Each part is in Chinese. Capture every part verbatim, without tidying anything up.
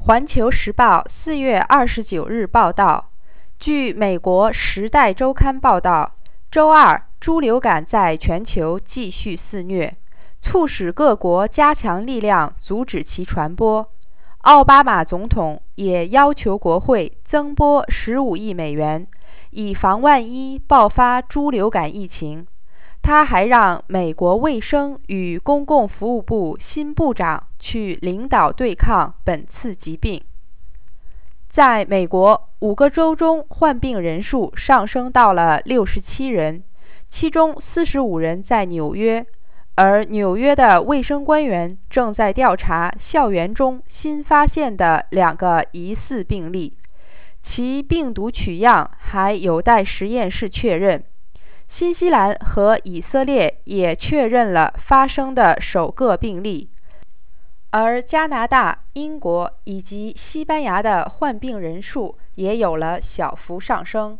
环球时报四月二十九日报道，据美国《时代周刊》报道，周二猪流感在全球继续肆虐，促使各国加强力量阻止其传播。奥巴马总统也要求国会增拨十五亿美元，以防万一爆发猪流感疫情。他还让美国卫生与公共服务部新部长去领导对抗本次疾病。在美国，五个州中患病人数上升到了六十七人，其中四十五人在纽约，而纽约的卫生官员正在调查校园中新发现的两个疑似病例，其病毒取样还有待实验室确认。新西兰和以色列也确认了发生的首个病例，而加拿大、英国以及西班牙的患病人数也有了小幅上升。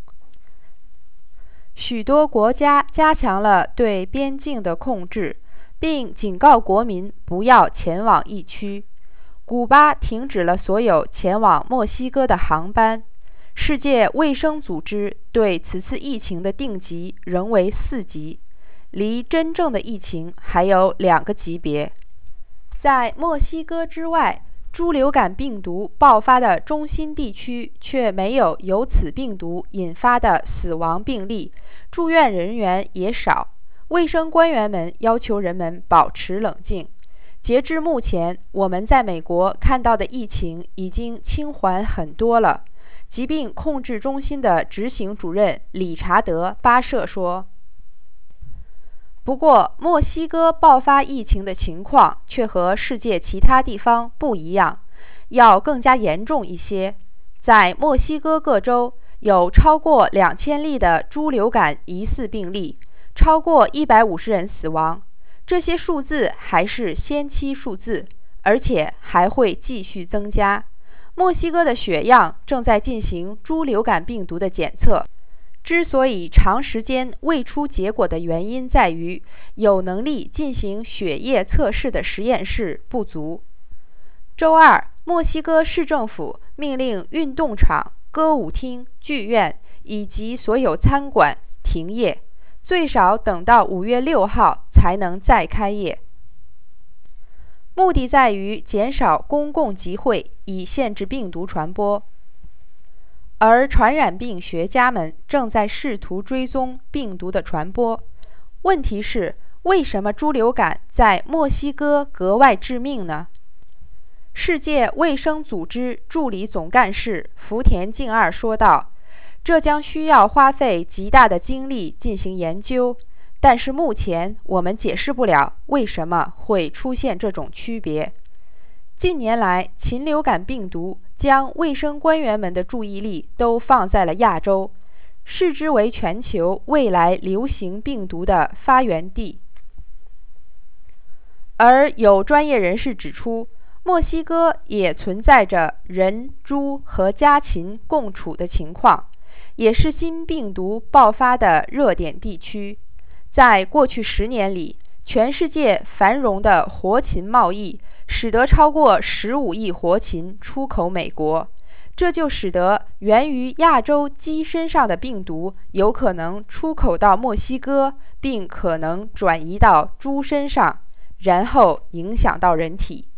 许多国家加强了对边境的控制，并警告国民不要前往疫区。古巴停止了所有前往墨西哥的航班。世界卫生组织对此次疫情的定级仍为四级，离真正的疫情还有两个级别。在墨西哥之外，猪流感病毒爆发的中心地区却没有由此病毒引发的死亡病例，住院人员也少。卫生官员们要求人们保持冷静。截至目前，我们在美国看到的疫情已经轻缓很多了。疾病控制中心的执行主任理查德·巴舍说。不过，墨西哥爆发疫情的情况却和世界其他地方不一样，要更加严重一些。在墨西哥各州有超过两千例的猪流感疑似病例，超过一百五十人死亡。这些数字还是先期数字，而且还会继续增加。墨西哥的血样正在进行猪流感病毒的检测。之所以长时间未出结果的原因在于，有能力进行血液测试的实验室不足。周二，墨西哥市政府命令运动场、歌舞厅、剧院以及所有餐馆停业，最少等到五月六号才能再开业。目的在于减少公共集会，以限制病毒传播。而传染病学家们正在试图追踪病毒的传播。问题是，为什么猪流感在墨西哥格外致命呢？世界卫生组织助理总干事福田敬二说道：“这将需要花费极大的精力进行研究。但是目前我们解释不了为什么会出现这种区别。近年来，禽流感病毒将卫生官员们的注意力都放在了亚洲，视之为全球未来流行病毒的发源地。而有专业人士指出，墨西哥也存在着人、猪和家禽共处的情况，也是新病毒爆发的热点地区。在过去十年里，全世界繁荣的活禽贸易使得超过十五亿活禽出口美国，这就使得源于亚洲鸡身上的病毒有可能出口到墨西哥，并可能转移到猪身上，然后影响到人体。